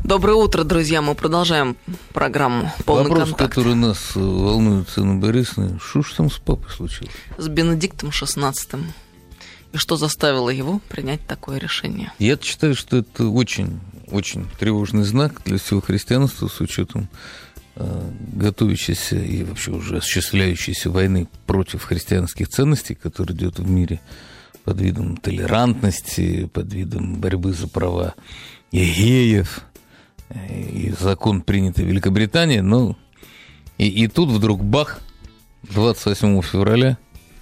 Доброе утро, друзья. Мы продолжаем программу «Полный Вопрос, контакт». который нас волнует, Анна Борисовна, что ж там с папой случилось? С Бенедиктом XVI. И что заставило его принять такое решение? Я считаю, что это очень, очень тревожный знак для всего христианства с учетом готовящейся и вообще уже осуществляющейся войны против христианских ценностей, которая идет в мире под видом толерантности, под видом борьбы за права геев, и закон, принятый в Великобритании, но и тут вдруг бах, 28 февраля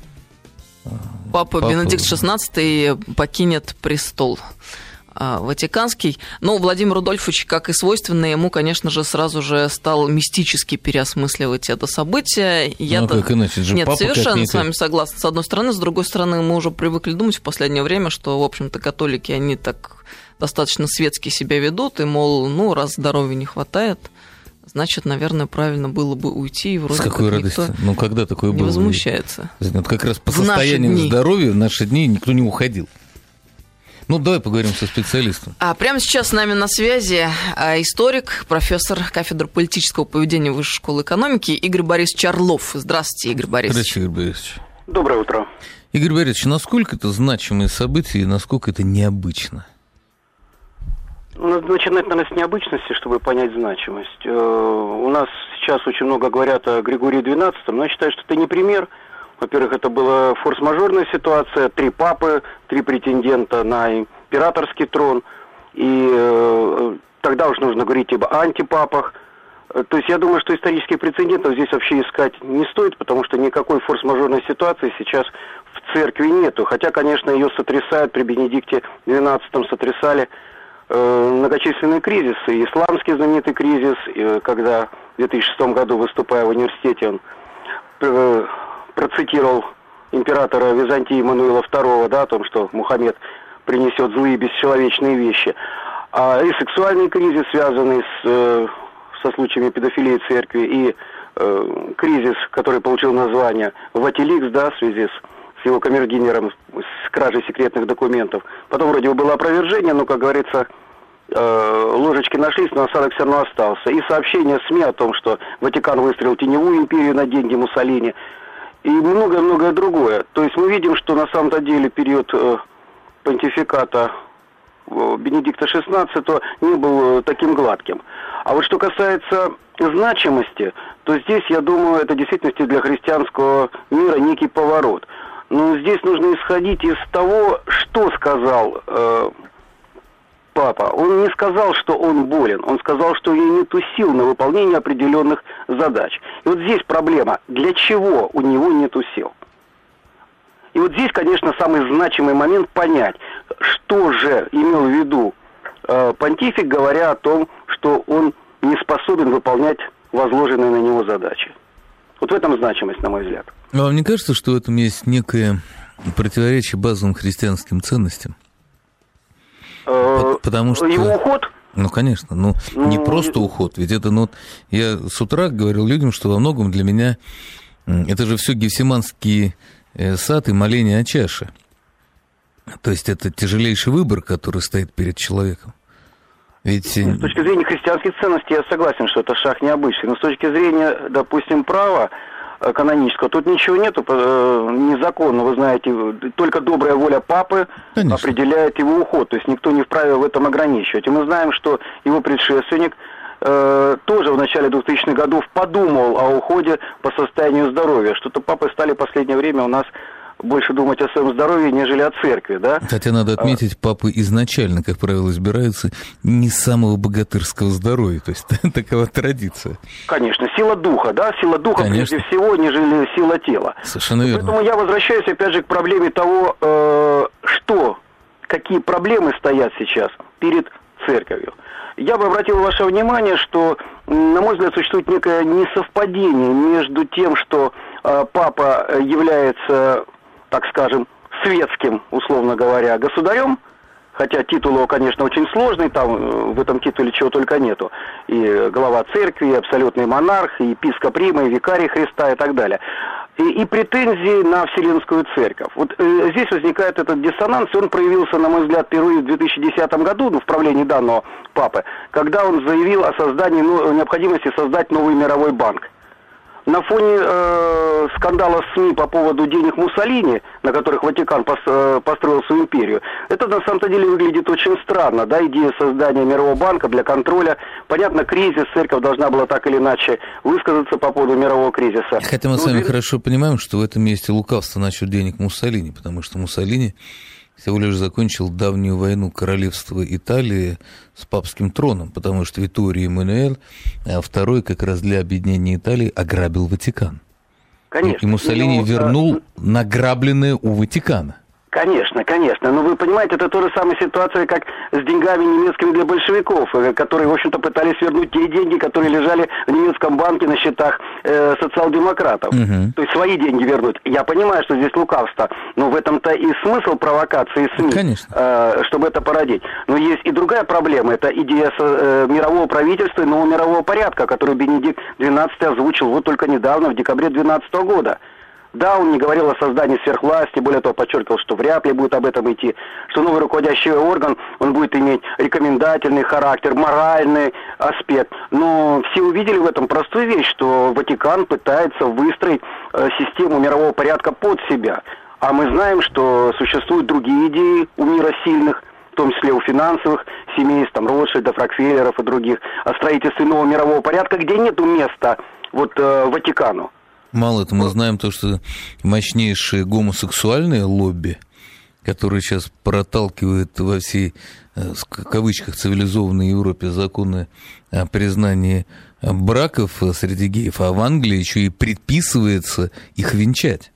Папа Бенедикт XVI покинет престол Ватиканский. Но Владимир Рудольфович, как и свойственно ему, конечно же, сразу же стал мистически переосмысливать это событие. Как иначе? Это же Нет, папа совершенно с вами согласна. С одной стороны, с другой стороны, мы уже привыкли думать в последнее время, что, в общем-то, католики, они так достаточно светски себя ведут, и, мол, раз здоровья не хватает, значит, наверное, правильно было бы уйти, и вроде с какой как радостью? никто Когда такое не было? возмущается. Вот как раз по состоянию здоровья в наши дни никто не уходил. Давай поговорим со специалистом. Прямо сейчас с нами на связи историк, профессор кафедры политического поведения Высшей школы экономики Игорь Борисович Орлов. Здравствуйте, Игорь Борисович. Здравствуйте, Игорь Борисович. Доброе утро. Игорь Борисович, насколько это значимые события и насколько это необычно? Надо начинать, наверное, с необычности, чтобы понять значимость. У нас сейчас очень много говорят о Григории XII, но я считаю, что это не пример. Во-первых, это была форс-мажорная ситуация, 3 папы, 3 претендента на императорский трон, и тогда уж нужно говорить об антипапах. То есть я думаю, что исторических прецедентов здесь вообще искать не стоит, потому что никакой форс-мажорной ситуации сейчас в церкви нету. Хотя, конечно, ее сотрясают, при Бенедикте XII сотрясали многочисленные кризисы. Исламский знаменитый кризис, когда в 2006 году, выступая в университете, он процитировал императора Византии Эммануила II, о том, что Мухаммед принесет злые бесчеловечные вещи. И сексуальный кризис, связанный со случаями педофилии в церкви, и кризис, который получил название Ватиликс, в связи с его камердинером, с кражей секретных документов. Потом вроде бы было опровержение, но, как говорится, ложечки нашлись, но осадок все равно остался. И сообщение СМИ о том, что Ватикан выстроил теневую империю на деньги Муссолини, и многое-многое другое. То есть мы видим, что на самом-то деле период понтификата Бенедикта XVI не был таким гладким. А вот что касается значимости, то здесь, я думаю, это в действительности для христианского мира некий поворот. Но здесь нужно исходить из того, что сказал папа. Он не сказал, что он болен, он сказал, что у него нет сил на выполнение определенных задач. И вот здесь проблема, для чего у него нет сил. И вот здесь, конечно, самый значимый момент понять, что же имел в виду понтифик, говоря о том, что он не способен выполнять возложенные на него задачи. Вот в этом значимость, на мой взгляд. А вам не кажется, что в этом есть некое противоречие базовым христианским ценностям? Потому что... Его уход? Конечно, не просто уход, ведь это, я с утра говорил людям, что во многом для меня это же все Гефсиманский сад и моление о чаше. То есть это тяжелейший выбор, который стоит перед человеком. Ведь... С точки зрения христианских ценностей я согласен, что это шаг необычный, но с точки зрения, допустим, права канонического, тут ничего нету незаконно, вы знаете, только добрая воля папы определяет его уход, то есть никто не вправе в этом ограничивать. И мы знаем, что его предшественник тоже в начале 2000-х годов подумал о уходе по состоянию здоровья. Что-то папы стали в последнее время у нас больше думать о своем здоровье, нежели о церкви, да? Хотя надо отметить, папы изначально, как правило, избираются не с самого богатырского здоровья, то есть такова традиция. Конечно, сила духа, сила духа, конечно, прежде всего, нежели сила тела. Совершенно верно. Поэтому я возвращаюсь опять же к проблеме того, какие проблемы стоят сейчас перед церковью. Я бы обратил ваше внимание, что, на мой взгляд, существует некое несовпадение между тем, что папа является, так скажем, светским, условно говоря, государем, хотя титул его, конечно, очень сложный, там в этом титуле чего только нету. И глава церкви, и абсолютный монарх, и епископ Рима, и викарий Христа, и так далее. и претензии на Вселенскую Церковь. Вот здесь возникает этот диссонанс, и он проявился, на мой взгляд, впервые в 2010 году, в правлении данного папы, когда он заявил о создании, необходимости создать новый мировой банк. На фоне скандала в СМИ по поводу денег Муссолини, на которых Ватикан построил свою империю, это на самом деле выглядит очень странно, да, идея создания мирового банка для контроля. Понятно, кризис, церковь должна была так или иначе высказаться по поводу мирового кризиса. Хотя мы с вами хорошо понимаем, что в этом месте лукавство насчет денег Муссолини, потому что Муссолини всего лишь закончил давнюю войну королевства Италии с папским троном, потому что Витторий Эммануэль II как раз для объединения Италии ограбил Ватикан. Конечно. И Муссолини вернул награбленное у Ватикана. Конечно, конечно. Но вы понимаете, это та же самая ситуация, как с деньгами немецкими для большевиков, которые, в общем-то, пытались вернуть те деньги, которые лежали в немецком банке на счетах социал-демократов. Угу. То есть свои деньги вернуть. Я понимаю, что здесь лукавство, но в этом-то и смысл провокации СМИ, чтобы это породить. Но есть и другая проблема. Это идея мирового правительства и нового мирового порядка, который Бенедикт XII озвучил вот только недавно, в декабре 2012 года. Да, он не говорил о создании сверхвласти, более того, подчеркивал, что вряд ли будет об этом идти, что новый руководящий орган, он будет иметь рекомендательный характер, моральный аспект. Но все увидели в этом простую вещь, что Ватикан пытается выстроить систему мирового порядка под себя. А мы знаем, что существуют другие идеи у мира сильных, в том числе у финансовых семейств, там, Ротшильдов, Рокфеллеров и других, о строительстве нового мирового порядка, где нету места Ватикану. Мало этого, мы знаем то, что мощнейшее гомосексуальное лобби, которое сейчас проталкивает во всей, в кавычках, цивилизованной Европе законы о признании браков среди геев, а в Англии еще и предписывается их венчать.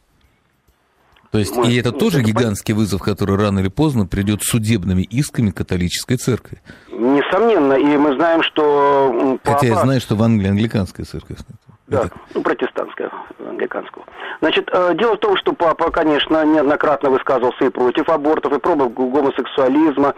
То есть, и это тоже гигантский вызов, который рано или поздно придет судебными исками католической церкви. Несомненно, и мы знаем, что... Хотя я знаю, что в Англии англиканская церковь. Да, протестантская, англиканского. Значит, дело в том, что папа, конечно, неоднократно высказывался и против абортов, и против гомосексуализма.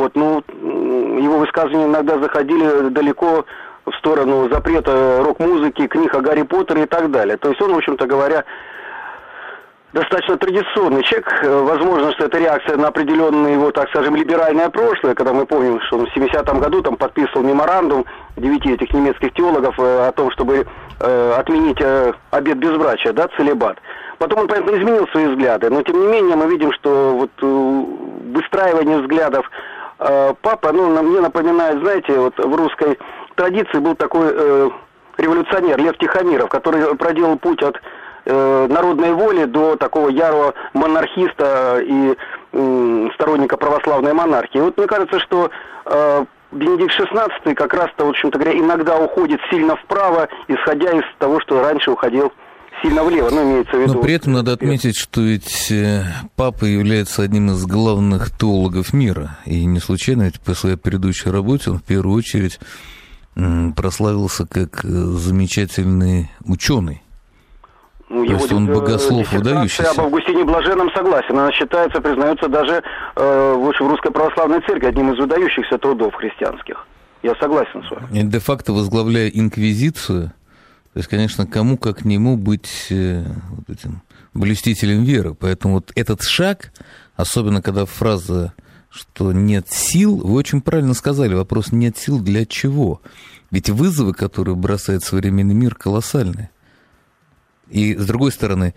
Его высказывания иногда заходили далеко в сторону запрета рок-музыки, книг о Гарри Поттере и так далее. То есть он, в общем-то говоря, достаточно традиционный человек. Возможно, что это реакция на определенное его, так скажем, либеральное прошлое, когда мы помним, что он в 70-м году там подписывал меморандум 9 этих немецких теологов о том, чтобы отменить обет безбрачия, да, целибат. Потом он, понятно, изменил свои взгляды, но тем не менее мы видим, что выстраивание взглядов папа, мне напоминает, знаете, в русской традиции был такой революционер Лев Тихомиров, который проделал путь от народной воли до такого ярого монархиста и сторонника православной монархии. Мне кажется, что Бенедикт XVI как раз-то, в общем-то говоря, иногда уходит сильно вправо, исходя из того, что раньше уходил сильно влево, имеется в виду. Но при этом надо отметить, что ведь папа является одним из главных теологов мира, и не случайно, ведь по своей предыдущей работе он в первую очередь прославился как замечательный ученый. То есть он богослов выдающийся. Об Августине Блаженном согласен. Она считается, признается даже в Русской Православной Церкви одним из выдающихся трудов христианских. Я согласен с вами. И де-факто возглавляя инквизицию, то есть, конечно, кому как нему быть этим блюстителем веры. Поэтому этот шаг, особенно когда фраза, что нет сил, вы очень правильно сказали, вопрос нет сил для чего? Ведь вызовы, которые бросает современный мир, колоссальные. И, с другой стороны,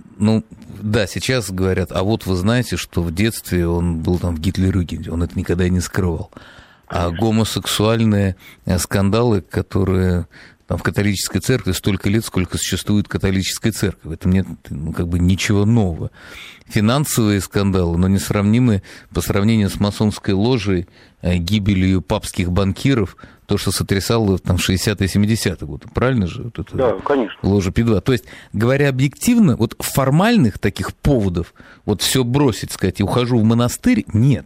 сейчас говорят, а вот вы знаете, что в детстве он был там в Гитлер-Югенде, он это никогда и не скрывал. А гомосексуальные скандалы, которые там в католической церкви столько лет, сколько существует католическая церковь, в этом нет ничего нового. Финансовые скандалы, но несравнимые по сравнению с масонской ложей, гибелью папских банкиров, то, что сотрясало в 60-е и 70-е годы. Правильно же? Да, конечно. Ложа Пи-2. То есть, говоря объективно, формальных таких поводов все бросить, сказать, и ухожу в монастырь, нет.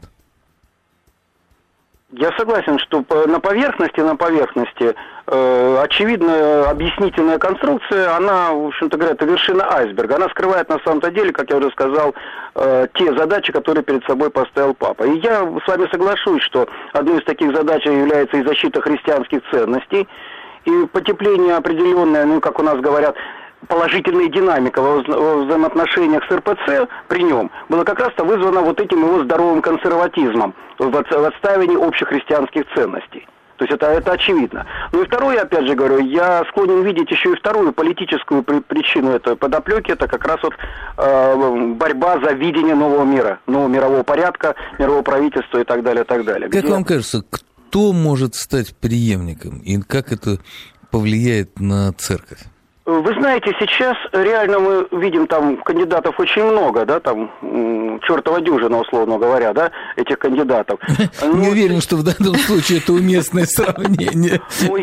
Я согласен, что на поверхности очевидная объяснительная конструкция, она, в общем-то говоря, это вершина айсберга. Она скрывает на самом-то деле, как я уже сказал, те задачи, которые перед собой поставил папа. И я с вами соглашусь, что одной из таких задач является и защита христианских ценностей, и потепление определенное, как у нас говорят, положительная динамика во взаимоотношениях с РПЦ при нем была как раз-то вызвана вот этим его здоровым консерватизмом в отстаивании общехристианских ценностей. То есть это очевидно. Ну и второе, опять же говорю, я склонен видеть еще и вторую политическую причину этой подоплеки, это как раз вот борьба за видение нового мира, нового мирового порядка, мирового правительства и так далее, и так далее. Как вам кажется, кто может стать преемником и как это повлияет на церковь? Вы знаете, сейчас реально мы видим там кандидатов очень много, да, там чертова дюжина, условно говоря, да, этих кандидатов. Не уверен, что в данном случае это уместное сравнение.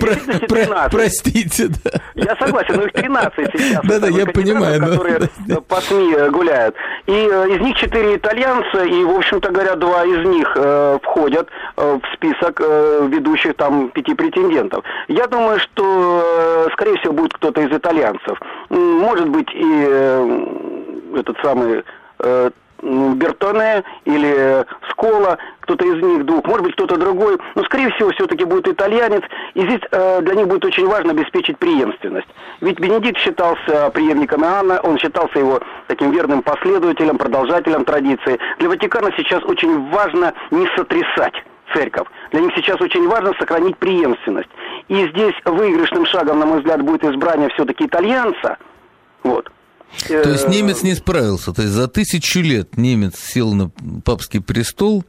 Простите, да. Я согласен, но их 13 сейчас. Да-да, я понимаю. Которые по СМИ гуляют. И из них 4 итальянца, и, в общем-то говоря, 2 из них входят в список ведущих там 5 претендентов. Я думаю, что, скорее всего, будет кто-то из итальянцев. Может быть и этот самый Бертоне или Скола, кто-то из них двух, может быть кто-то другой, но скорее всего все-таки будет итальянец, и здесь для них будет очень важно обеспечить преемственность. Ведь Бенедикт считался преемником Иоанна, он считался его таким верным последователем, продолжателем традиции. Для Ватикана сейчас очень важно не сотрясать церковь. Для них сейчас очень важно сохранить преемственность. И здесь выигрышным шагом, на мой взгляд, будет избрание все-таки итальянца. Вот. То есть немец не справился. То есть за 1000 лет немец сел на папский престол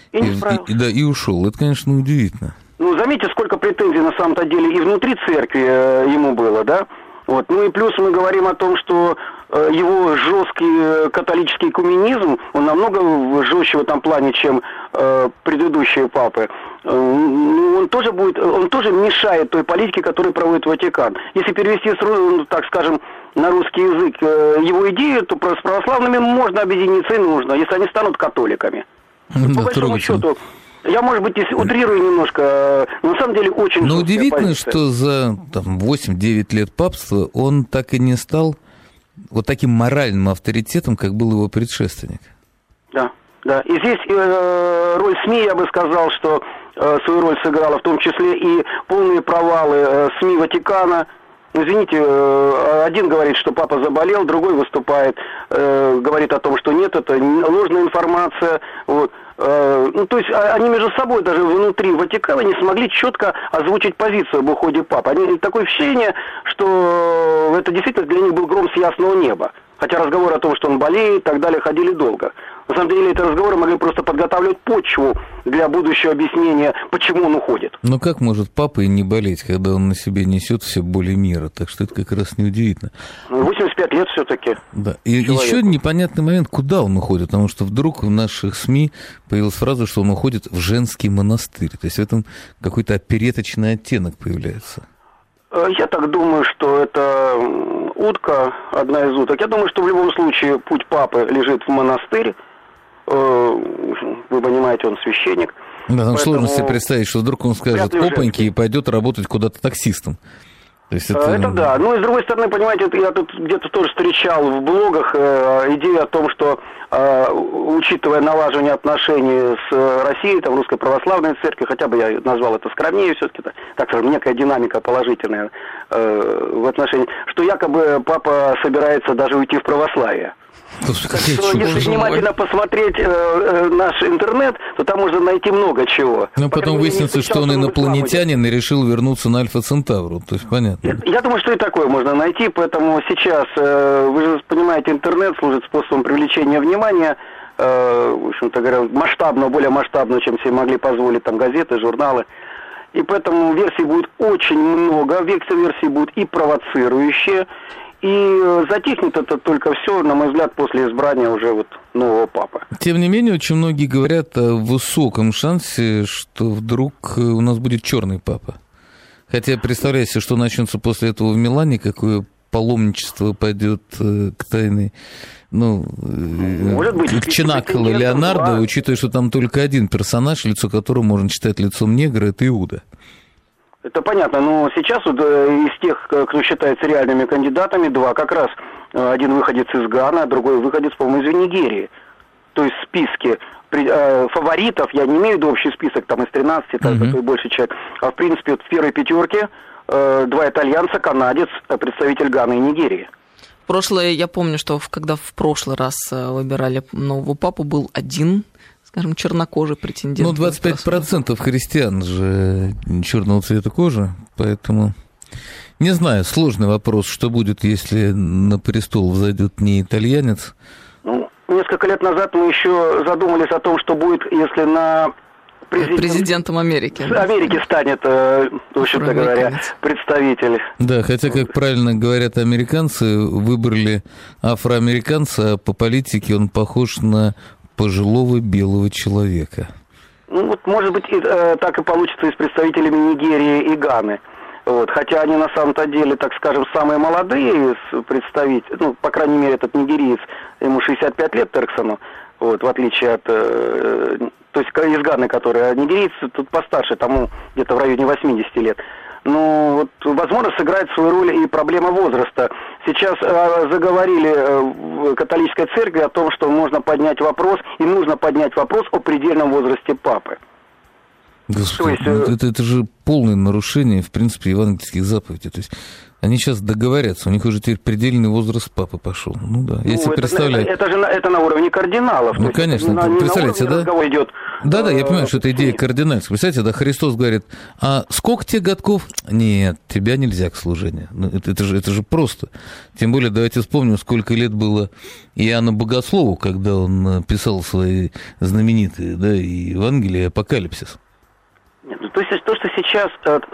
и ушел. Это, конечно, удивительно. Ну, заметьте, сколько претензий на самом-то деле и внутри церкви ему было, да? Вот. Ну и плюс мы говорим о том, что его жесткий католический экуменизм, он намного жестче в этом плане, чем предыдущие папы. Он тоже мешает той политике, которую проводит Ватикан. Если перевести, так скажем, на русский язык его идею, то с православными можно объединиться и нужно, если они станут католиками. По большому счету, я, может быть, утрирую немножко, но на самом деле очень... Но удивительно, что за 8-9 лет папства он так и не стал вот таким моральным авторитетом, как был его предшественник. Да, да. И здесь роль СМИ, я бы сказал, что свою роль сыграла в том числе и полные провалы СМИ Ватикана. Извините, один говорит, что папа заболел, другой выступает, говорит о том, что нет, это ложная информация. Вот. Ну, то есть они между собой даже внутри Ватикана не смогли четко озвучить позицию об уходе папы. Такое впечатление, что это действительно для них был гром с ясного неба. Хотя разговоры о том, что он болеет и так далее, ходили долго. На самом деле эти разговоры могли просто подготавливать почву для будущего объяснения, почему он уходит. Но как может папа и не болеть, когда он на себе несет все боли мира? Так что это как раз неудивительно. 85 лет все-таки. Да. И еще непонятный момент, куда он уходит, потому что вдруг в наших СМИ появилась фраза, что он уходит в женский монастырь. То есть в этом какой-то опереточный оттенок появляется. Я так думаю, что это утка, одна из уток. Я думаю, что в любом случае путь папы лежит в монастырь. Вы понимаете, он священник. Да, там сложно себе представить, что вдруг он скажет опаньки и пойдет работать куда-то таксистом. То есть это да. Ну и с другой стороны, понимаете, я тут где-то тоже встречал в блогах идею о том, что учитывая налаживание отношений с Россией, там, Русской Православной Церковью, хотя бы я назвал это скромнее все-таки, так скажем, некая динамика положительная в отношении, что якобы папа собирается даже уйти в православие. Если внимательно посмотреть наш интернет, то там можно найти много чего. Но потом выяснится, что он инопланетянин и решил вернуться на Альфа Центавру. То есть понятно. Я думаю, что и такое можно найти, поэтому сейчас, вы же понимаете, интернет служит способом привлечения внимания, в общем-то говоря, масштабно, более масштабно, чем себе могли позволить там газеты, журналы. И поэтому версий будет очень много, версии будут и провоцирующие. И затихнет это только все, на мой взгляд, после избрания уже вот нового папы. Тем не менее, очень многие говорят о высоком шансе, что вдруг у нас будет черный папа. Хотя представляете, что начнется после этого в Милане, какое паломничество пойдет к тайной, к Ченаколо Леонардо, учитывая, что там только один персонаж, лицо которого можно считать лицом негра, это Иуда. Это понятно, но сейчас вот из тех, кто считается реальными кандидатами, два как раз. Один выходец из Ганы, а другой выходец, по-моему, из Нигерии. То есть в списке фаворитов, я не имею в виду общий список, там из 13, такой больше человек, а в принципе вот в первой пятерке два итальянца, канадец, представитель Ганы и Нигерии. Прошлое, я помню, что когда в прошлый раз выбирали нового папу, был один, скажем, чернокожий претендент. Ну, 25% христиан же черного цвета кожи, поэтому... Не знаю, сложный вопрос, что будет, если на престол взойдет не итальянец. Ну, несколько лет назад мы еще задумались о том, что будет, если на президентом Америки. Америки станет, в общем-то говоря, представитель. Да, хотя, как правильно говорят американцы, выбрали афроамериканца, а по политике он похож на пожилого белого человека. Ну, вот, может быть, так и получится и с представителями Нигерии и Ганы. Вот, хотя они на самом-то деле, так скажем, самые молодые из представителей, ну, по крайней мере, этот нигериец, ему 65 лет Терксону, вот, в отличие от, то есть из Ганы, который, а нигериец тут постарше, тому где-то в районе 80 лет. Ну, вот, возможно, сыграет свою роль и проблема возраста. Сейчас заговорили в католической церкви о том, что можно поднять вопрос, и нужно поднять вопрос о предельном возрасте папы. Господи, это же полное нарушение, в принципе, евангельских заповедей. То есть они сейчас договорятся, у них уже теперь предельный возраст папы пошел. Ну да, я себе представляю. Это на уровне кардиналов. Ну, конечно, представляете, да? Идет, да, я понимаю, что это идея кардинальская. Представляете, да, Христос говорит, а сколько тебе годков? Нет, тебя нельзя к служению. Ну, это же просто. Тем более, давайте вспомним, сколько лет было Иоанну Богослову, когда он писал свои знаменитые, да, Евангелие и Апокалипсис. То есть то, что сейчас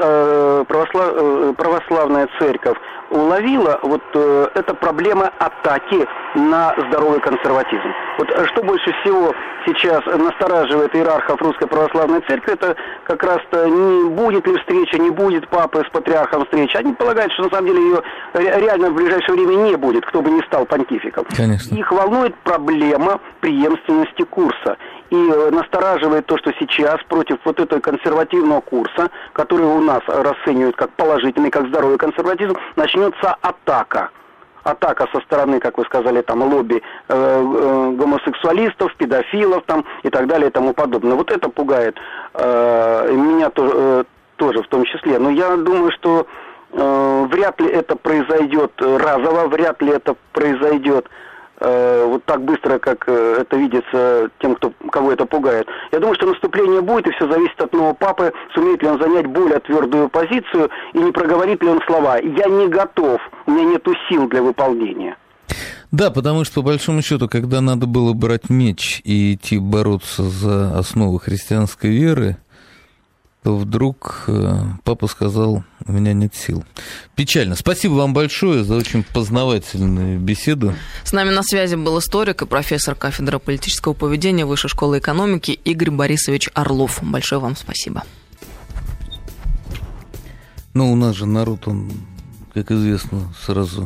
православная церковь уловила, вот это проблема атаки на здоровый консерватизм. Вот что больше всего сейчас настораживает иерархов Русской Православной Церкви, это как раз-то не будет ли встреча, не будет папы с патриархом встречи. Они полагают, что на самом деле ее реально в ближайшее время не будет, кто бы ни стал понтификом. Конечно. Их волнует проблема преемственности курса. И настораживает то, что сейчас против вот этого консервативного курса, который у нас расценивают как положительный, как здоровый консерватизм, начнется атака. Атака со стороны, как вы сказали, там лобби гомосексуалистов, педофилов там, и так далее и тому подобное. Вот это пугает меня тоже в том числе. Но я думаю, что вряд ли это произойдет разово, вряд ли это произойдет вот так быстро, как это видится тем, кого это пугает. Я думаю, что наступление будет, и все зависит от нового папы, сумеет ли он занять более твердую позицию, и не проговорит ли он слова «я не готов, у меня нету сил для выполнения». Да, потому что, по большому счету, когда надо было брать меч и идти бороться за основы христианской веры, то вдруг папа сказал, у меня нет сил. Печально. Спасибо вам большое за очень познавательную беседу. С нами на связи был историк и профессор кафедры политического поведения Высшей школы экономики Игорь Борисович Орлов. Большое вам спасибо. Ну, у нас же народ, он, как известно, сразу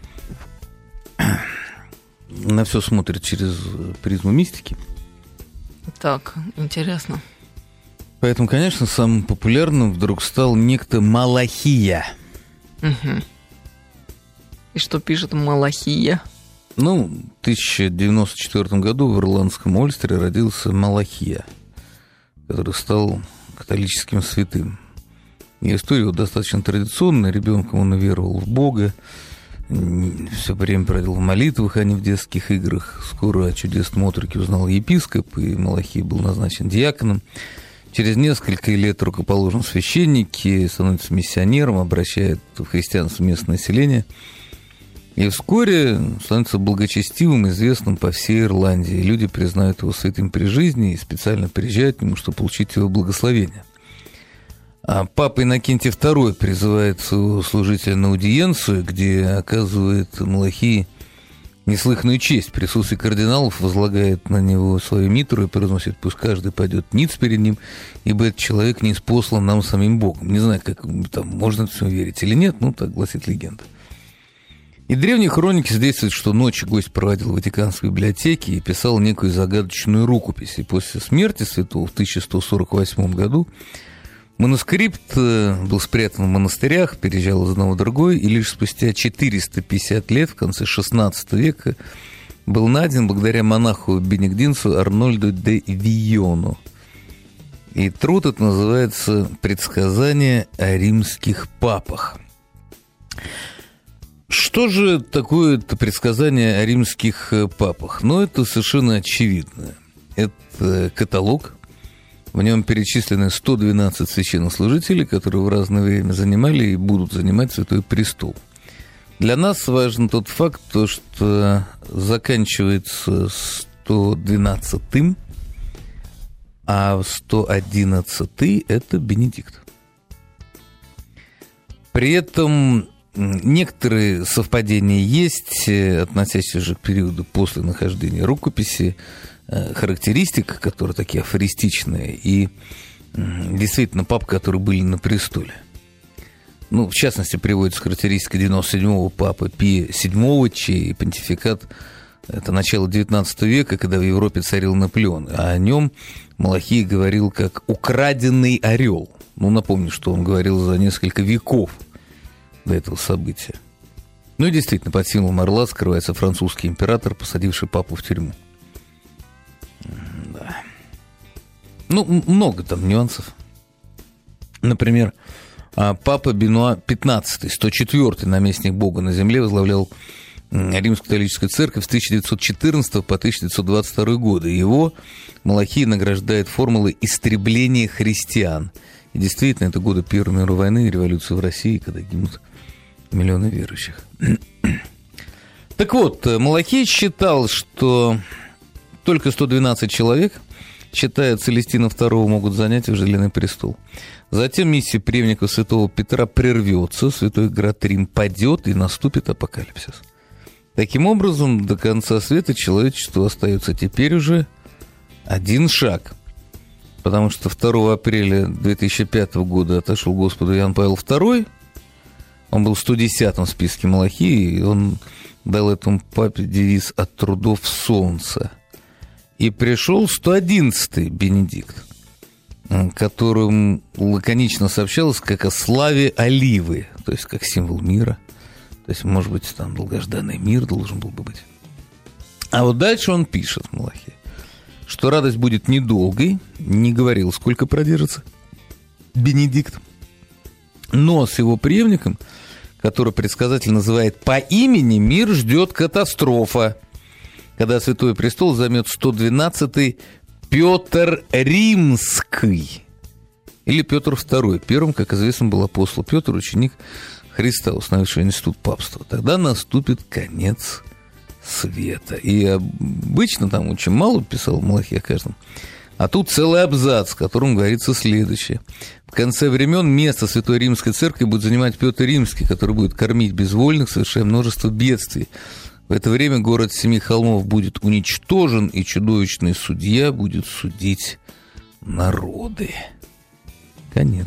на все смотрит через призму мистики. Так, интересно. Поэтому, конечно, самым популярным вдруг стал некто Малахия. Угу. И что пишет Малахия? Ну, в 1094 году в ирландском Ольстере родился Малахия, который стал католическим святым. И история его достаточно традиционная. Ребенком он веровал в Бога, все время проводил в молитвах, а не в детских играх. Скоро о чудесном отроке узнал епископ, и Малахия был назначен диаконом. Через несколько лет рукоположен священник и становится миссионером, обращает в христианство местное население. И вскоре становится благочестивым, известным по всей Ирландии. И люди признают его святым при жизни и специально приезжают к нему, чтобы получить его благословение. А папа Иннокентий II призывает своего служителя на аудиенцию, где оказывает Малахии неслыханную честь. В присутствии кардиналов возлагает на него свою митру и произносит: пусть каждый пойдет ниц перед ним, ибо этот человек ниспослан нам самим Богом. Не знаю, как там можно в это верить или нет, ну так гласит легенда. И древние хроники свидетельствуют, что ночью гость проводил в Ватиканской библиотеке и писал некую загадочную рукопись. И после смерти святого в 1148 году манускрипт был спрятан в монастырях, переезжал из одного в другой, и лишь спустя 450 лет, в конце XVI века, был найден благодаря монаху-бенедиктинцу Арнольду де Вийону. И труд этот называется «Предсказание о римских папах». Что же такое-то предсказание о римских папах? Ну, это совершенно очевидно. Это каталог. В нем перечислены 112 священнослужителей, которые в разное время занимали и будут занимать Святой Престол. Для нас важен тот факт, что заканчивается 112-м, а 111-й – это Бенедикт. При этом некоторые совпадения есть, относящиеся же к периоду после нахождения рукописи, характеристик, которые такие афористичные, и действительно пап, которые были на престоле. Ну, в частности, приводится характеристика 97-го папы Пия VII, чей понтификат – это начало XIX века, когда в Европе царил Наполеон, а о нем Малахий говорил как «украденный орел». Ну, напомню, что он говорил за несколько веков до этого события. Ну и действительно, под символом орла скрывается французский император, посадивший папу в тюрьму. Да. Ну, много там нюансов. Например, папа Бенуа XV, 104-й наместник Бога на земле, возглавлял Римскую католическую церковь с 1914 по 1922 годы. Его Малахий награждает формулой истребления христиан. И действительно, это годы Первой мировой войны и революции в России, когда гибнут миллионы верующих. Так вот, Малахий считал, что только 112 человек, считая Целестина II, могут занять вожделенный престол. Затем миссия преемника святого Петра прервется, святой град Рим падет и наступит апокалипсис. Таким образом, до конца света человечеству остается теперь уже один шаг. Потому что 2 апреля 2005 года отошел Господу Иоанн Павел II. Он был в 110-м списке Малахии, и он дал этому папе девиз «От трудов солнца». И пришел 111-й Бенедикт, которым лаконично сообщалось как о славе оливы, то есть как символ мира. То есть, может быть, там долгожданный мир должен был бы быть. А вот дальше он пишет, Малахий, что радость будет недолгой, не говорил, сколько продержится Бенедикт, но с его преемником, который предсказатель называет по имени, мир ждет катастрофа, когда Святой Престол займет 112-й Петр Римский, или Петр II. Первым, как известно, был апостол Петр, ученик Христа, установивший институт папства. Тогда наступит конец света. И обычно там очень мало писал Малахий о каждом. А тут целый абзац, в котором говорится следующее. В конце времен место Святой Римской Церкви будет занимать Петр Римский, который будет кормить безвольных, совершая множество бедствий. В это время город Семи Холмов будет уничтожен, и чудовищный судья будет судить народы. Конец.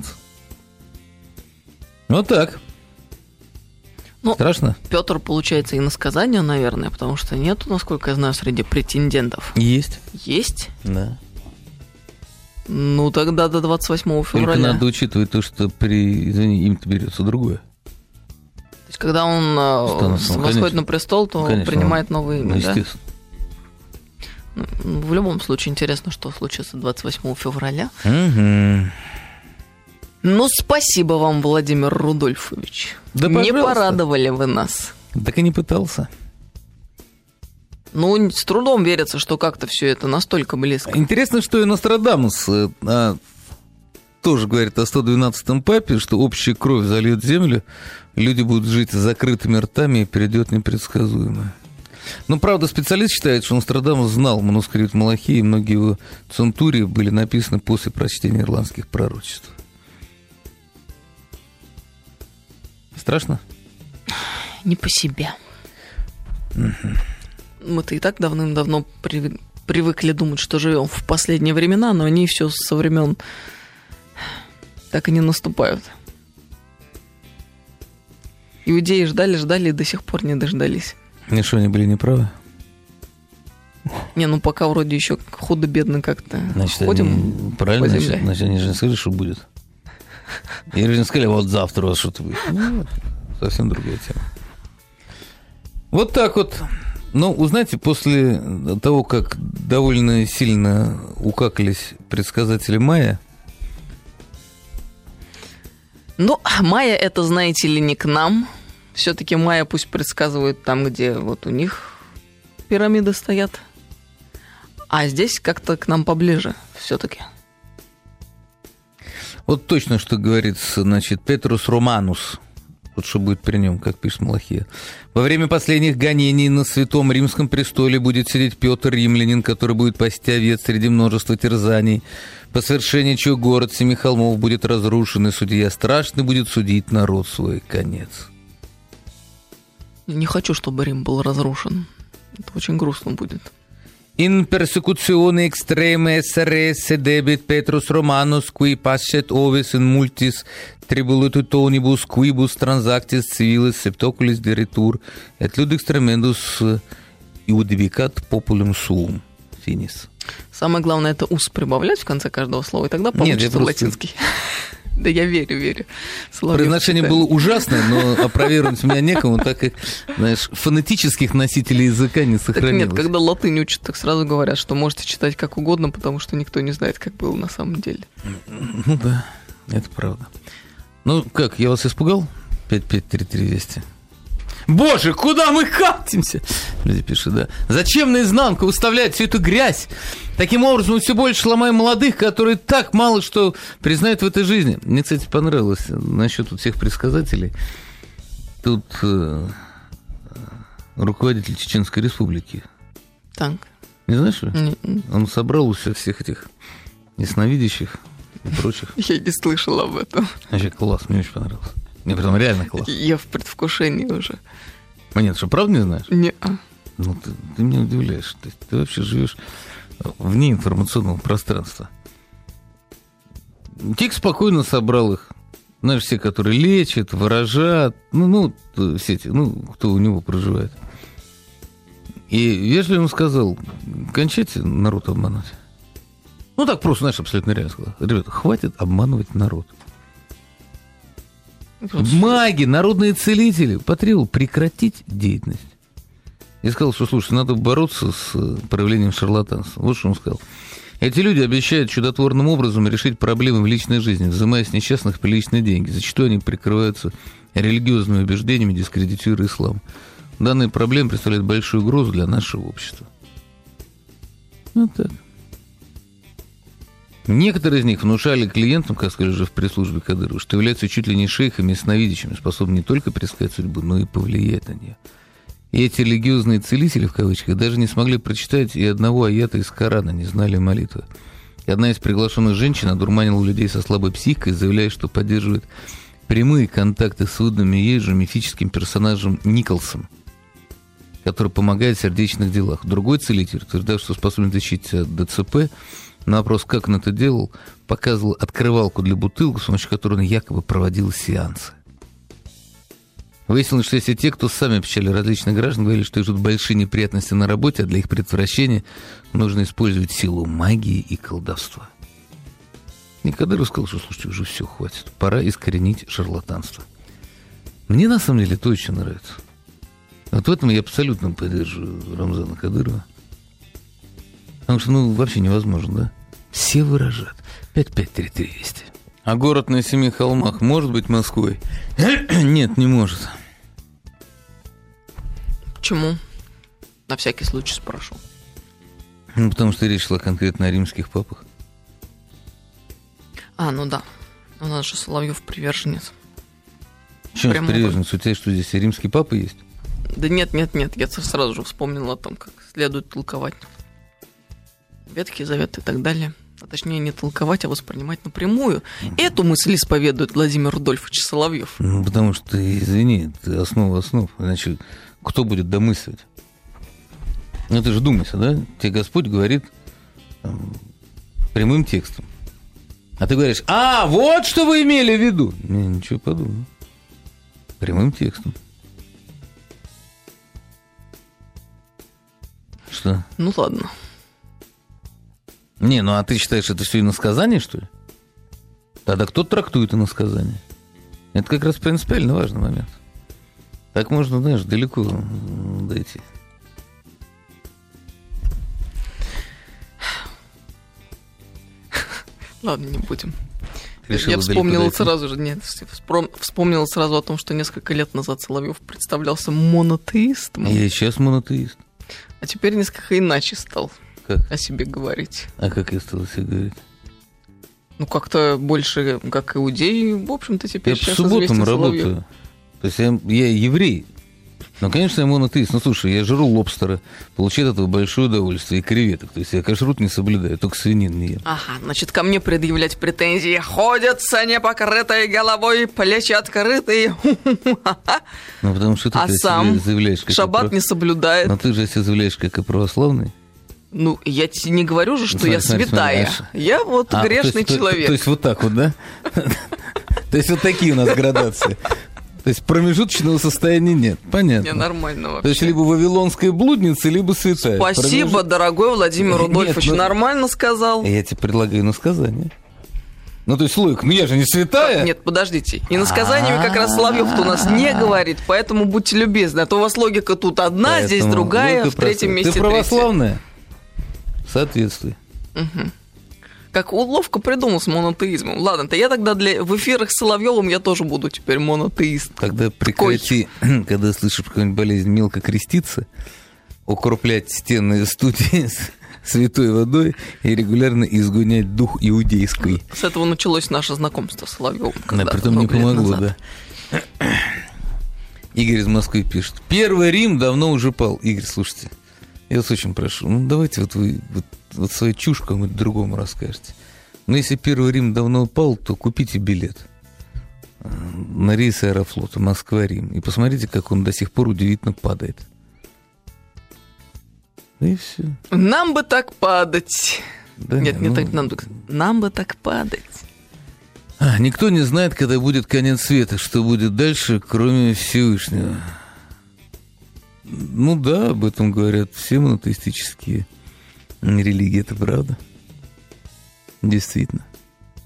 Вот так. Ну, страшно? Петр, получается, иносказание, наверное, потому что нету, насколько я знаю, среди претендентов. Есть. Есть? Да. Ну, тогда до 28 февраля. Только надо учитывать то, что им-то берется другое. То есть, когда он восходит на престол, то он принимает новое имя, естественно. Да? В любом случае, интересно, что случится 28 февраля. Угу. Ну, спасибо вам, Владимир Рудольфович. Да, не порадовали вы нас. Так и не пытался. Ну, с трудом верится, что как-то все это настолько близко. Интересно, что и Нострадамус тоже говорит о 112-м папе, что общая кровь зальет землю, люди будут жить с закрытыми ртами, и придет непредсказуемое. Но, правда, специалист считает, что Нострадамус знал манускрипт Малахии, и многие его центурии были написаны после прочтения ирландских пророчеств. Страшно? Не по себе. Мы-то и так давным-давно привыкли думать, что живем в последние времена, но они все со времен так и не наступают. Иудеи ждали и до сих пор не дождались. И что, они были неправы? Не, ну пока вроде еще худо-бедно как-то ходим. Правильно, значит, они же не сказали, что будет. И не сказали, вот завтра у вас что-то будет. Ну, совсем другая тема. Вот так вот. Ну, знаете, после того, как довольно сильно укакались предсказатели Майя. Ну, Майя, это, знаете ли, не к нам. Все-таки майя пусть предсказывают там, где вот у них пирамиды стоят. А здесь как-то к нам поближе все-таки. Вот точно, что говорится, значит, Петрус Романус. Вот что будет при нем, как пишет Малахия. Во время последних гонений на Святом Римском престоле будет сидеть Петр Римлянин, который будет пасти овец среди множества терзаний, по совершении чего город семи холмов будет разрушен, и судья страшный будет судить народ свой. Конец. Не хочу, чтобы Рим был разрушен. Это очень грустно будет. In persecuzione extrema essere sedebit Petrus Romanus, qui pascet ovis in multis tribulationibus quibus transactis civilis septoculis deritur, et ludix tremendus iudivicat populum suum. Finis. Самое главное, это «ус» прибавлять в конце каждого слова, и тогда получится латинский. Да я верю. Произношение было ужасное, но опровергнуть меня некому, так как, знаешь, фонетических носителей языка не сохранилось. Так нет, когда латынь учат, так сразу говорят, что можете читать как угодно, потому что никто не знает, как было на самом деле. Ну да, это правда. Ну как, я вас испугал? 5533 Боже, куда мы катимся? Люди пишут, да. Зачем наизнанку выставлять всю эту грязь? Таким образом, мы все больше ломаем молодых, которые так мало что признают в этой жизни. Мне, кстати, понравилось насчет всех предсказателей. Тут руководитель Чеченской Республики. Так. Не знаешь, что? Он собрал у себя всех этих ясновидящих и прочих. Я не слышала об этом. Вообще класс, мне очень понравилось. Мне прям реально класс. Я в предвкушении уже. А нет, что, правда не знаешь? Не-а. Ну, ты меня удивляешь. Ты вообще живешь вне информационного пространства. Тик спокойно собрал их. Знаешь, все, которые лечат, ворожат. Все эти, кто у него проживает. И вежливо ему сказал: кончайте народ обманывать. Ну, так просто, знаешь, абсолютно реально сказал. Ребята, хватит обманывать народ. Маги, народные целители потребовал прекратить деятельность. И сказал, что, слушай, надо бороться с проявлением шарлатанства. Вот что он сказал. Эти люди обещают чудотворным образом решить проблемы в личной жизни, взимая с несчастных приличные деньги. Зачастую они прикрываются религиозными убеждениями, дискредитируя ислам. Данная проблема представляет большую угрозу для нашего общества. Вот так. Некоторые из них внушали клиентам, как сказали уже в пресс-службе Кадырова, что являются чуть ли не шейхами и ясновидящими, способны не только предсказать судьбу, но и повлиять на нее. И эти религиозные целители, в кавычках, даже не смогли прочитать и одного аята из Корана, не знали молитвы. И одна из приглашенных женщин одурманила людей со слабой психикой, заявляя, что поддерживает прямые контакты с выданным ей же мифическим персонажем Николсом, который помогает в сердечных делах. Другой целитель, утверждает, что способен лечить от ДЦП, на вопрос, как он это делал, показывал открывалку для бутылок, с помощью которой он якобы проводил сеансы. Выяснилось, что если те, кто сами общали различных граждан, говорили, что их ждут большие неприятности на работе, а для их предотвращения нужно использовать силу магии и колдовства. И Кадыров сказал, что, слушайте, уже все, хватит, пора искоренить шарлатанство. Мне на самом деле это очень нравится. Вот в этом я абсолютно поддерживаю Рамзана Кадырова. Потому что, вообще невозможно, да? Все выражат. 5533 есть. А город на 7 холмах может быть Москвой? Нет, не может. Почему? На всякий случай спрошу. Потому что речь шла конкретно о римских папах. Ну да. У нас же Соловьев приверженец. Почему приверженец? У тебя что, здесь римский папа есть? Да нет. Я сразу же вспомнил о том, как следует толковать Ветхий Завет и так далее. А точнее, не толковать, а воспринимать напрямую. Эту мысль исповедует Владимир Рудольфович Соловьев. Потому что, извини, ты основа основ. Иначе кто будет домысливать? Ты же думайся, да? Тебе Господь говорит прямым текстом. А ты говоришь: вот что вы имели в виду. Ничего подобного. Прямым текстом. Что? Ладно. А ты считаешь, это все иносказание, что ли? Тогда кто трактует иносказание? Это как раз принципиально важный момент. Так можно, знаешь, далеко дойти. Ладно, не будем. Я вспомнила сразу же, вспомнила сразу о том, что несколько лет назад Соловьев представлялся монотеистом. Я и сейчас монотеист. А теперь несколько иначе стал о себе говорить. А как я стал о себе говорить? Ну, как-то больше, как иудей, в общем-то, теперь сейчас известен Соловьев. Я по субботам работаю. То есть я еврей. Ну, конечно, я монотеист. Ну, слушай, я жру лобстера, получаю от этого большое удовольствие, и креветок. То есть я кашрут не соблюдаю, только свинину не ем. Ага, значит, ко мне предъявлять претензии. Ходят с непокрытой головой, плечи открытые. Ну, потому что ты о себе заявляешь, как шаббат не соблюдает. Но ты же себя заявляешь, как и православный. Ну, я тебе не говорю же, что я святая. Я вот грешный человек. То есть вот так вот, да? То есть вот такие у нас градации. То есть промежуточного состояния нет. Понятно. Не, нормально вообще. То есть либо вавилонская блудница, либо святая. Спасибо, дорогой Владимир Рудольфович. Нормально сказал. Я тебе предлагаю насказание. Ну, то есть, Лойк, я же не святая. Нет, подождите. И насказаниями как раз Соловьев-то у нас не говорит, поэтому будьте любезны. А то у вас логика тут одна, здесь другая, в третьем месте ты православная? Соответствуй. Как ловко придумал с монотеизмом. Ладно-то я тогда в эфирах с Соловьевым я тоже буду теперь монотеист. Когда прекрати, когда слышишь про какую-нибудь болезнь мелко креститься, укроплять стены студии святой водой и регулярно изгонять дух иудейский. С этого началось наше знакомство с Соловьевым. Да, притом не помогло, да. Игорь из Москвы пишет. Первый Рим давно уже пал. Игорь, слушайте, я вас очень прошу, ну давайте вот вы вот свою чушь кому-то другому расскажете. Но если Первый Рим давно упал, то купите билет на рейс Аэрофлота Москва-Рим и посмотрите, как он до сих пор удивительно падает. И все. Нам бы так падать. Да нет, не так нам. Нам бы так падать. Никто не знает, когда будет конец света, что будет дальше, кроме Всевышнего. Ну да, об этом говорят все монотеистические религии, это правда. Действительно.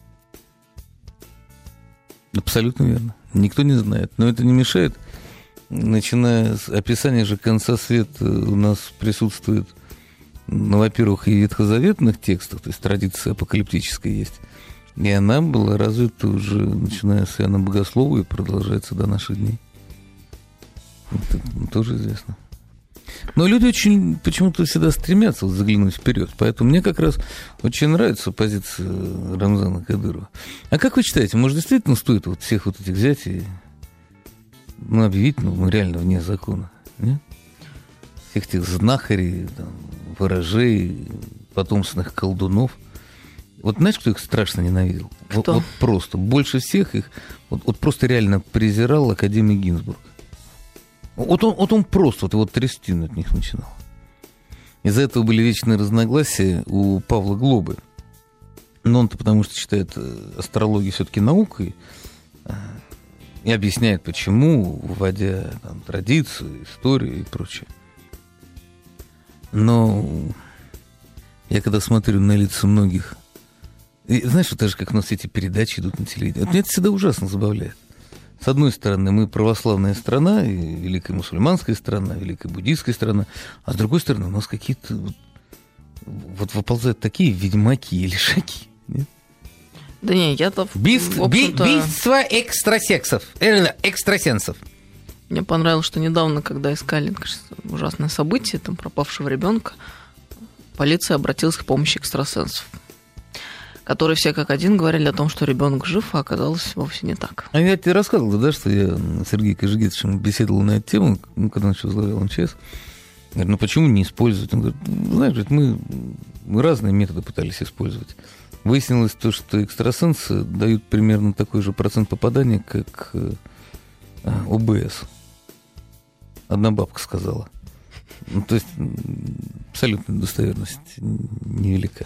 Абсолютно верно. Никто не знает. Но это не мешает. Начиная с описания же конца света у нас присутствует, ну, во-первых, и ветхозаветных текстов, то есть традиция апокалиптическая есть. И она была развита уже, начиная с Иоанна Богослова, и продолжается до наших дней. Это тоже известно. Но люди очень почему-то всегда стремятся вот заглянуть вперед. Поэтому мне как раз очень нравится позиция Рамзана Кадырова. А как вы считаете, может, действительно стоит вот всех вот этих взять и объявить, реально вне закона? Нет? Всех этих знахарей, там, ворожей, потомственных колдунов. Вот знаешь, кто их страшно ненавидел? Вот просто. Больше всех их вот просто реально презирал академик Гинзбург. Вот он просто его трястин от них начинал. Из-за этого были вечные разногласия у Павла Глобы. Но он-то потому что считает астрологию все-таки наукой и объясняет, почему, вводя там традицию, историю и прочее. Но я когда смотрю на лица многих, и, знаешь, вот даже как у нас эти передачи идут на телевидении, вот меня это всегда ужасно забавляет. С одной стороны, мы православная страна, и великая мусульманская страна, великая буддийская страна, а с другой стороны, у нас какие-то вот выползают такие ведьмаки или шаки. Нет? Да не, я-то... Бийство экстрасенсов. Мне понравилось, что недавно, когда искали ужасное событие, там пропавшего ребенка, полиция обратилась к помощи экстрасенсов, которые все как один говорили о том, что ребенок жив, а оказалось вовсе не так. А я тебе рассказывал, да, что я с Сергеем Кожегетовичем беседовал на эту тему, когда он еще возглавлял МЧС. Говорю, почему не использовать? Он говорит, знаешь, мы разные методы пытались использовать. Выяснилось то, что экстрасенсы дают примерно такой же процент попадания, как ОБС. Одна бабка сказала. То есть абсолютная достоверность невелика.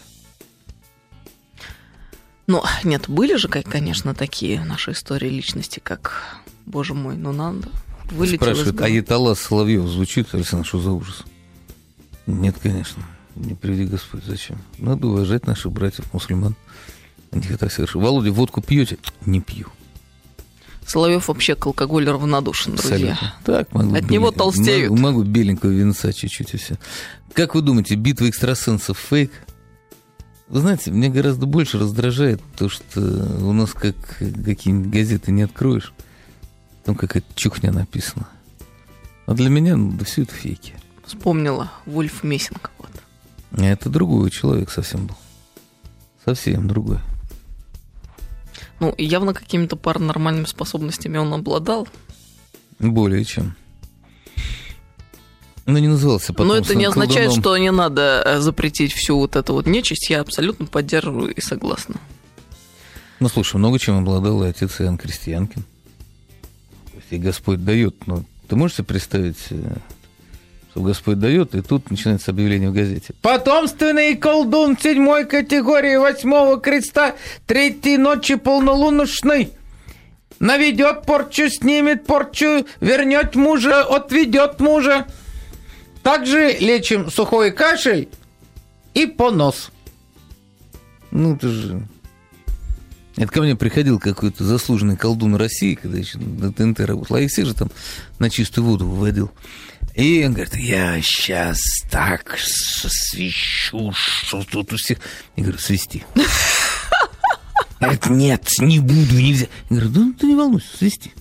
Ну, нет, были же, конечно, такие в нашей истории личности, как, боже мой, надо вылетело. Спрашивают, Аятолла Соловьев звучит, Александр, что за ужас? Нет, конечно, не приведи Господь, зачем? Надо уважать наших братьев-мусульман. Они хотят совершить. Володя, водку пьете? Не пью. Соловьев вообще к алкоголю равнодушен, друзья. Так, могу от него толстеют. Могу беленького винца чуть-чуть и все. Как вы думаете, битва экстрасенсов фейк? Вы знаете, мне гораздо больше раздражает то, что у нас как какие-нибудь газеты не откроешь, там какая-то чухня написана. А для меня, да все это фейки. Вспомнила Вольф Мессинг. Вот. Это другой человек совсем был. Совсем другой. Ну, явно какими-то паранормальными способностями он обладал. Более чем. Но не назывался потом. Но это не означает, колдуном. что не надо запретить всю вот эту вот нечисть. Я абсолютно поддерживаю и согласна. Ну, слушай, много чем обладал и отец Иоанн Крестьянкин. То есть и Господь дает. Но ты можешь себе представить, что Господь дает, и тут начинается объявление в газете. Потомственный колдун 7 категории 8 креста 3 ночи полнолуночной. Наведет порчу, снимет порчу, вернет мужа, отведет мужа. Также лечим сухой кашель и понос. Ну, это же... Это ко мне приходил какой-то заслуженный колдун России, когда еще на ТНТ работал. А их все же там на чистую воду выводил. И он говорит, я сейчас так свищу, что тут у всех... Я говорю, свисти. Говорит, нет, не буду, нельзя. Я говорю, да ты не волнуйся, свисти.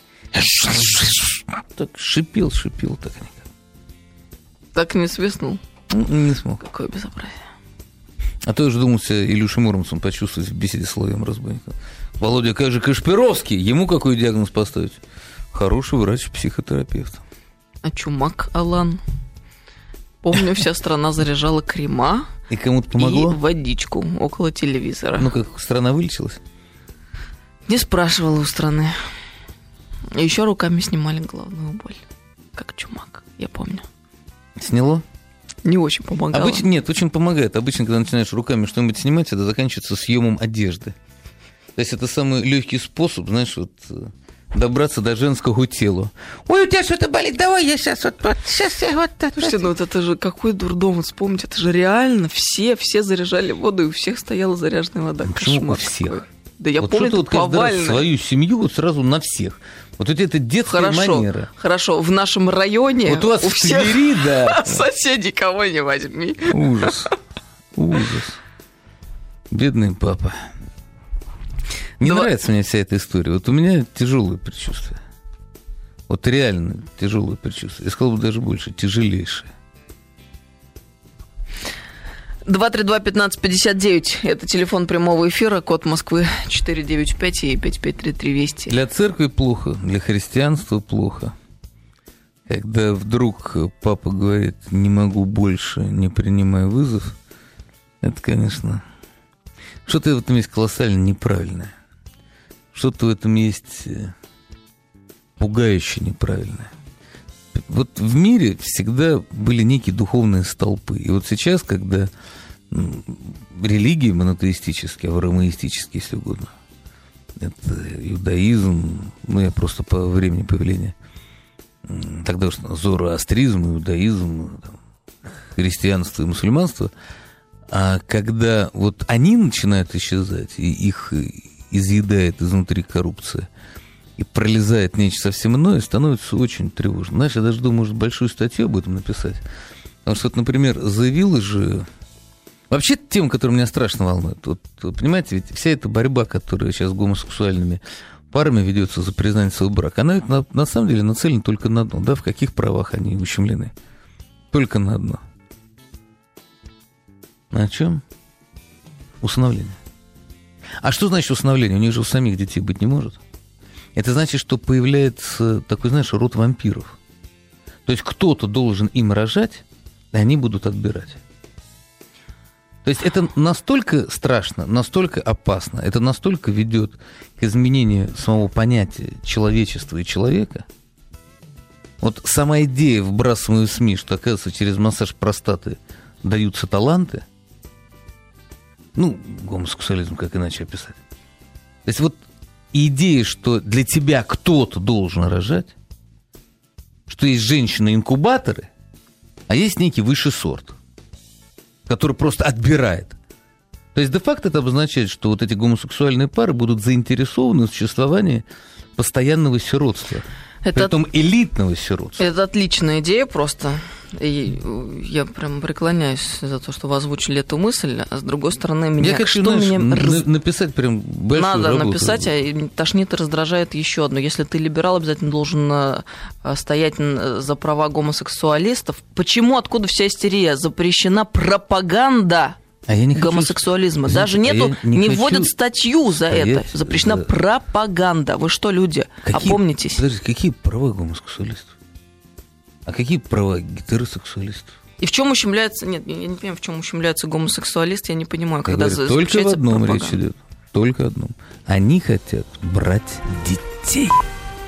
Так шипел, так никак. Так и не свистнул? Не смог. Какое безобразие. А то я уже думал себя Илюшей Муромцем почувствовать в беседе с Соловьем Разбойником. Володя, как же Кашпировский? Ему какой диагноз поставить? Хороший врач-психотерапевт. А Чумак Алан? Помню, вся страна заряжала крема. И кому-то помогло? И водичку около телевизора. Ну, как страна вылечилась? Не спрашивала у страны. И еще руками снимали головную боль. Как Чумак, я помню. Сняло? Не очень помогало. Обычно нет, очень помогает. Обычно, когда начинаешь руками что-нибудь снимать, это заканчивается съемом одежды. То есть это самый легкий способ, знаешь, вот добраться до женского тела. Ой, у тебя что-то болит, давай я сейчас сейчас я вот так. Слушайте, ну вот это же какой дурдом, вот вспомнить, это же реально все заряжали воду, и у всех стояла заряженная вода. Почему у Кошмар всех? какой. Да я вот помню, что-то это вот каждый раз повально. свою семью вот сразу на всех. Вот это детская манера. Хорошо, в нашем районе вот у вас в всех Твери, да. соседей кого не возьми. Ужас. Бедный папа. Не нравится мне вся эта история. Вот у меня тяжелое предчувствие. Вот реально тяжелое предчувствие. Я сказал бы даже больше, тяжелейшее. 232-1559. Это телефон прямого эфира, код Москвы 495 и 5533 Вести. Для церкви плохо, для христианства плохо. Когда вдруг папа говорит, не могу больше, не принимай вызов, это, конечно, что-то в этом есть колоссально неправильное. Что-то в этом есть пугающе неправильное. Вот в мире всегда были некие духовные столпы. И вот сейчас, когда религии монотеистические, авраамоистические, если угодно, это иудаизм, ну, я просто по времени появления, тогда уж зороастризм, иудаизм, христианство и мусульманство, а когда вот они начинают исчезать, и их изъедает изнутри коррупция, и пролезает нечто совсем иное, становится очень тревожно. Знаешь, я даже думаю, может, большую статью об этом написать. Потому что, вот, например, заявила же... Вообще, тема, которая меня страшно волнует. Вот, понимаете, ведь вся эта борьба, которая сейчас с гомосексуальными парами ведется за признание своего брака, она ведь на самом деле нацелена только на одно. Да, в каких правах они ущемлены? Только на одно. На чем? Усыновление. А что значит усыновление? У них же у самих детей быть не может. Это значит, что появляется такой, знаешь, род вампиров. То есть кто-то должен им рожать, и они будут отбирать. То есть это настолько страшно, настолько опасно, это настолько ведет к изменению самого понятия человечества и человека. Вот сама идея, вбрасываемая в СМИ, что, оказывается, через массаж простаты даются таланты, ну, гомосексуализм, как иначе описать. То есть вот идея, что для тебя кто-то должен рожать, что есть женщины-инкубаторы, а есть некий высший сорт, который просто отбирает. То есть, де-факто это обозначает, что вот эти гомосексуальные пары будут заинтересованы в существовании постоянного сиротства. Притом элитного сиротства. Это отличная идея просто. И я прям преклоняюсь за то, что вы озвучили эту мысль, а с другой стороны, меня... Я хочу, написать прям большую Надо работу. Написать, а тошнит и раздражает еще одно. Если ты либерал, обязательно должен стоять за права гомосексуалистов. Почему, откуда вся истерия? Запрещена пропаганда гомосексуализма. Даже не вводят статью за это. Запрещена пропаганда. Вы что, люди, опомнитесь. Подождите, какие права гомосексуалистов? А какие права гетеросексуалистов? И в чем ущемляется... Нет, я не понимаю, в чем ущемляется гомосексуалист, я не понимаю, когда говорю, только в одном речь идет. Только одном. Они хотят брать детей.